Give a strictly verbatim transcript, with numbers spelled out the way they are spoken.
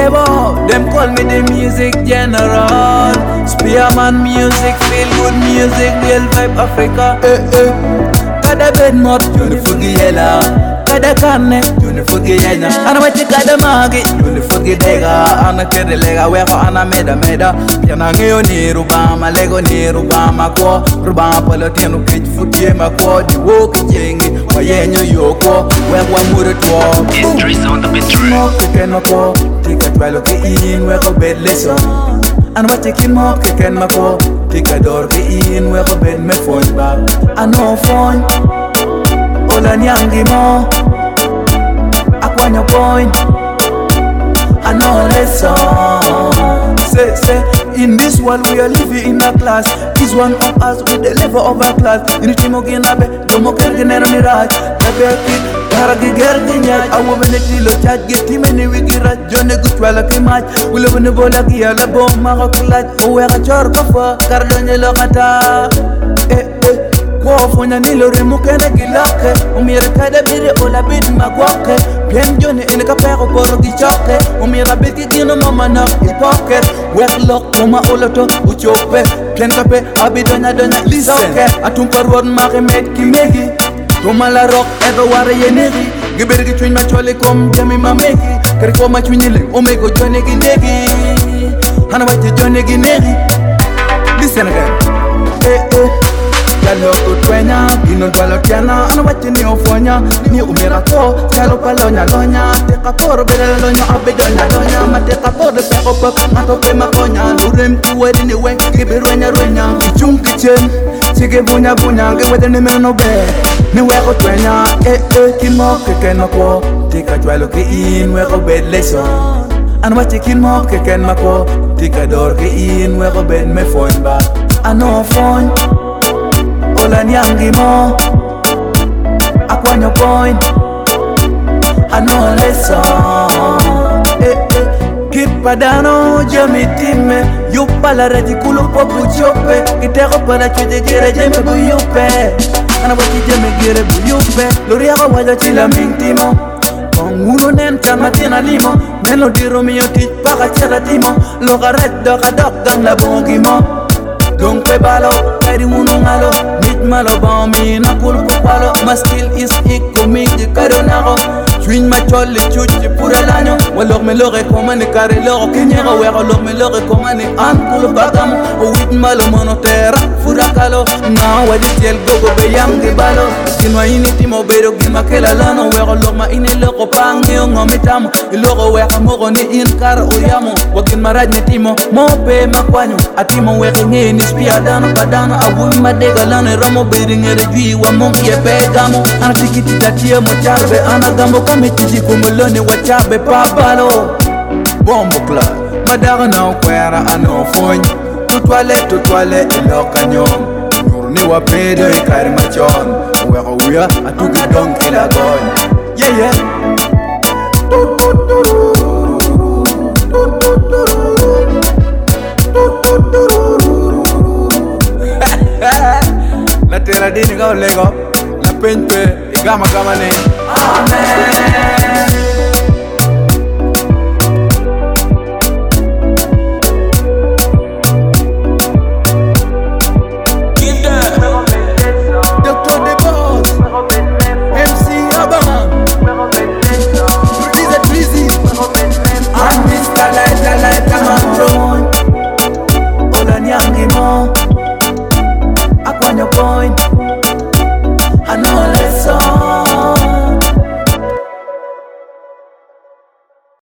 Devo, them call me the music general. Spearman music, feel good music, real vibe Africa. Eh eh. Kada bed mop, juni fugi yela. Kada kane, juni fugi yenya. Ana wachi kada magi, juni fugi dega. Ana kere lega, weko ana meda meda. Piana ngeo ni rubama, lego ni rubama ko. Rubama pala tenu kich futie mako. Di woki jengi, wa yenyo yoko. Weko mure tuo. Idris on the beat track. Moke ken mako, tika twelo ke in, weko bed leso. Ana wachi kin moke ken mako. Tika dor ke in, weko bed me phone ba. Ano phone. Ola nyangi mo Aquanyo point I know lesson Say, say In this world we are living in a class Is one of us with the level of our class In the team of Ginabe Domo kergenera miraj Tabeki Karagi gerginyaj Awo beneti lo chat Geti meni wigirat Jone gutwala kimaj Wile wene bola kia Labo mako kilaj Uwega chor kofa Kardonye lo kata Eh eh Wofonya nilo remukene gilake Umira kada bire ola bid magwake Pien jone ene kapero poro gichoke Umira bid gino mama na ipoke Wek lok kuma oloto uchope Pien kape abidonya donya lisoke Atumpa ruod maki med kimegi Tuma la rock ebe ware yenegi Gibir gi chwin machole kom jami mamegi Kari koma chwinile omego jone ginegi Hana wache jone ginegi Listen again Eh eh Yalo kutwenya, gino dwalo tiana Ana wachi ni ufonya, ni umira ko Yalo palonya lonya, teka poro bela lonya Abidonya lonya, mateka poro peko pep Matope makonya, nurem kuwedi ni wen Kibirwenya rwenya, kichung kichen Chige bunya bunya, gewede ni meno be Ni weko twenya, eh eh Kinmo keken mako, tika dwalo ke in Weko bed leso Ana wachi kinmo keken mako Tika dor ke in, weko bed me phone ba Ano phone Ola nyangi mo Aquanyo point I know lesson Eh eh Kipadano jami time Yupa la reti kulu popu chope Kiteko para chute gira jeme buyupe Ana wati jeme gira buyupe Lori ako waja chila mintimo Konguro nen kamatina limo Melo diro miyo tich paka chela timo Loka red doka dok gang la bongi mo Don't pe balo, kari munu ngalo Nit malo bami na kulpo palo My skill is equal me di karo nako Chwin ma chole chuchi pura lanyo Walok me loke koma ni kari loko Kinyego weko lok me loke koma ni an kulo bagamo O wit malo monotera fura kalo Na wadi tiel gogo be yam di balo Kinwa ini timo bedo gima kela lano Weko lok ma ini loko pangi o ngomi tamo Iloko weka moko ni in kara uyamo Wakin maraj ni timo Mope makwanyo Atimo weki ngini Spia dano padano Awi madega lano Ramo beri ngere jui wa mom ye pegamo Ana tikiti tatia mo charbe Ana gambo kome chichi kumuloni wa chabe pabalo Bombo club Madaga na ukwera ano fonyi Tutwale tutwale iloka nyom Nurni wa pedo ikari machon Uweko uya atuki donki la gon Yeah yeah La tela dini kau lego La penpe igama gama ne Amen Aquanyo point I know